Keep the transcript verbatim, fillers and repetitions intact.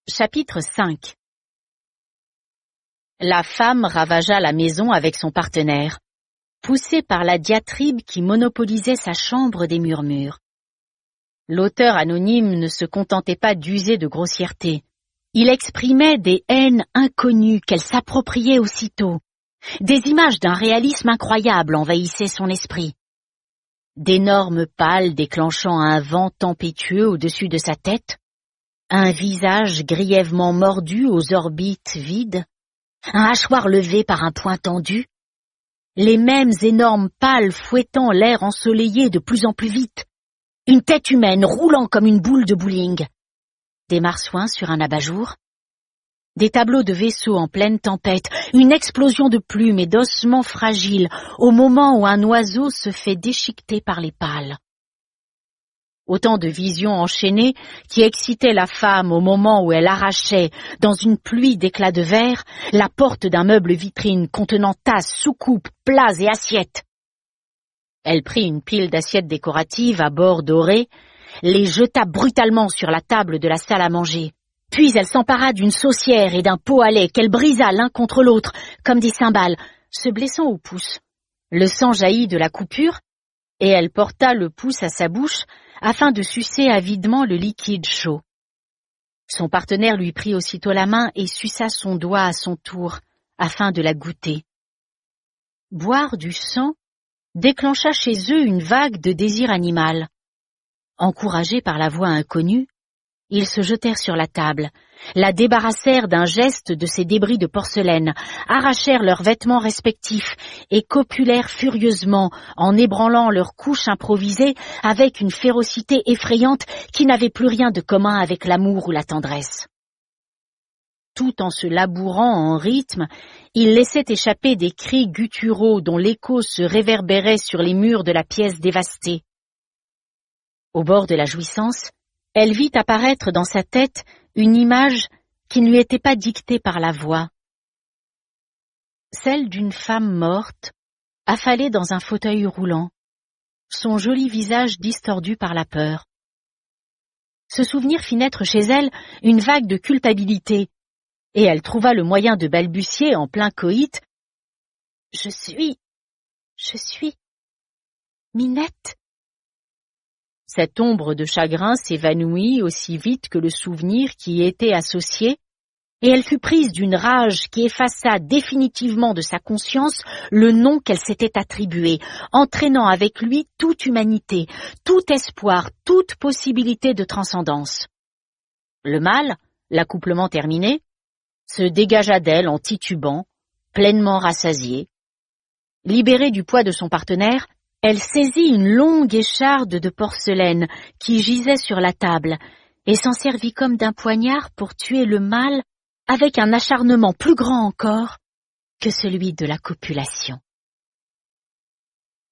Chapitre cinq. La femme ravagea la maison avec son partenaire, poussée par la diatribe qui monopolisait sa chambre des murmures. L'auteur anonyme ne se contentait pas d'user de grossièreté. Il exprimait des haines inconnues qu'elle s'appropriait aussitôt. Des images d'un réalisme incroyable envahissaient son esprit. D'énormes pales déclenchant un vent tempétueux au-dessus de sa tête, un visage grièvement mordu aux orbites vides, un hachoir levé par un poing tendu, les mêmes énormes pales fouettant l'air ensoleillé de plus en plus vite, une tête humaine roulant comme une boule de bowling, des marsouins sur un abat-jour, des tableaux de vaisseaux en pleine tempête, une explosion de plumes et d'ossements fragiles au moment où un oiseau se fait déchiqueter par les pales. Autant de visions enchaînées qui excitaient la femme au moment où elle arrachait, dans une pluie d'éclats de verre, la porte d'un meuble vitrine contenant tasses, soucoupes, plats et assiettes. Elle prit une pile d'assiettes décoratives à bord dorés, les jeta brutalement sur la table de la salle à manger. Puis elle s'empara d'une saucière et d'un pot à lait qu'elle brisa l'un contre l'autre, comme des cymbales, se blessant au pouce. Le sang jaillit de la coupure, et elle porta le pouce à sa bouche afin de sucer avidement le liquide chaud. Son partenaire lui prit aussitôt la main et suça son doigt à son tour, afin de la goûter. Boire du sang déclencha chez eux une vague de désir animal. Encouragés par la voix inconnue, ils se jetèrent sur la table, la débarrassèrent d'un geste de ses débris de porcelaine, arrachèrent leurs vêtements respectifs et copulèrent furieusement en ébranlant leurs couches improvisées avec une férocité effrayante qui n'avait plus rien de commun avec l'amour ou la tendresse. Tout en se labourant en rythme, ils laissaient échapper des cris gutturaux dont l'écho se réverbérait sur les murs de la pièce dévastée. Au bord de la jouissance, elle vit apparaître dans sa tête une image qui ne lui était pas dictée par la voix. Celle d'une femme morte, affalée dans un fauteuil roulant, son joli visage distordu par la peur. Ce souvenir fit naître chez elle une vague de culpabilité, et elle trouva le moyen de balbutier en plein coït. « Je suis... je suis... Minette !» Cette ombre de chagrin s'évanouit aussi vite que le souvenir qui y était associé, et elle fut prise d'une rage qui effaça définitivement de sa conscience le nom qu'elle s'était attribué, entraînant avec lui toute humanité, tout espoir, toute possibilité de transcendance. Le mâle, l'accouplement terminé, se dégagea d'elle en titubant, pleinement rassasié. Libérée du poids de son partenaire, elle saisit une longue écharde de porcelaine qui gisait sur la table et s'en servit comme d'un poignard pour tuer le mâle avec un acharnement plus grand encore que celui de la copulation.